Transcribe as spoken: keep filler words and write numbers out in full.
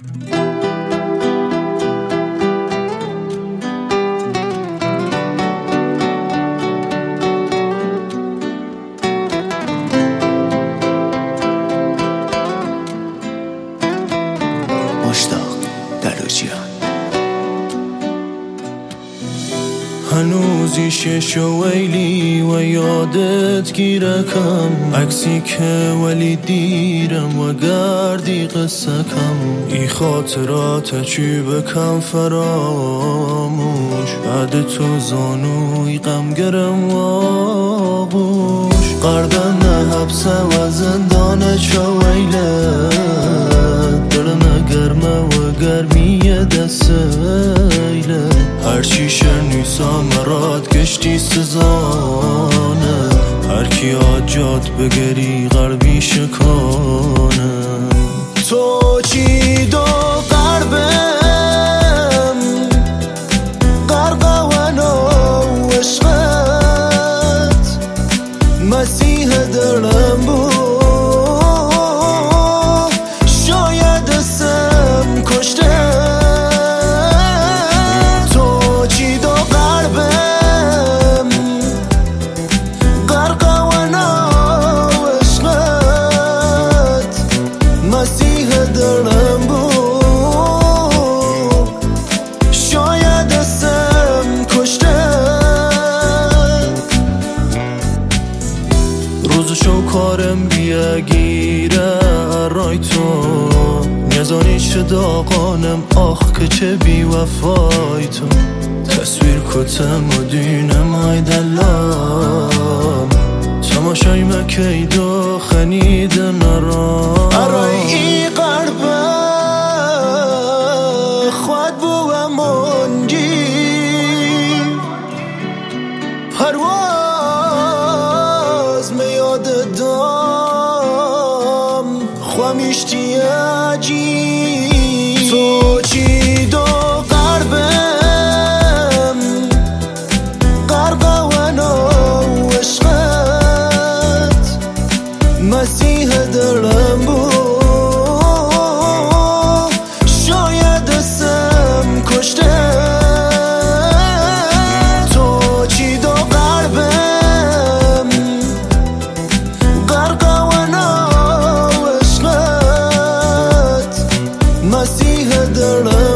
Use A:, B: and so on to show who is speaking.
A: هنوز شش ویلی و یادت گیرکم، عکسی که ولی دیرم و گردی قصه کم. ای خاطرات چی بکم فراموش، بعد تو زانوی غم گرم و آغوش. قردن حبسه و زندان چه ویله، دلم گرمه و گرمی دستیله. هرچی شنیسا مراد گشتی سزانه، هر کی آجات بگری غربی شکانه. تو چی دو قربم قرقوانو عشقت، مسیح دلم بود شاید اسم کشته. روزشو کارم بیاگیره رای تو، نزانی چه داغانم آخ که چه بی وفای تو. تصویر کتم و دینم های دلم، تماشای مکی دو خنید نرام. ارای ای قربه خواد بو منجی پرواز میاد دام خوامیشتی عجیب. تو چی دو قربم قرقوانو عشقت، مسیح دلم بود شاید اسم کشته. مسیح دلم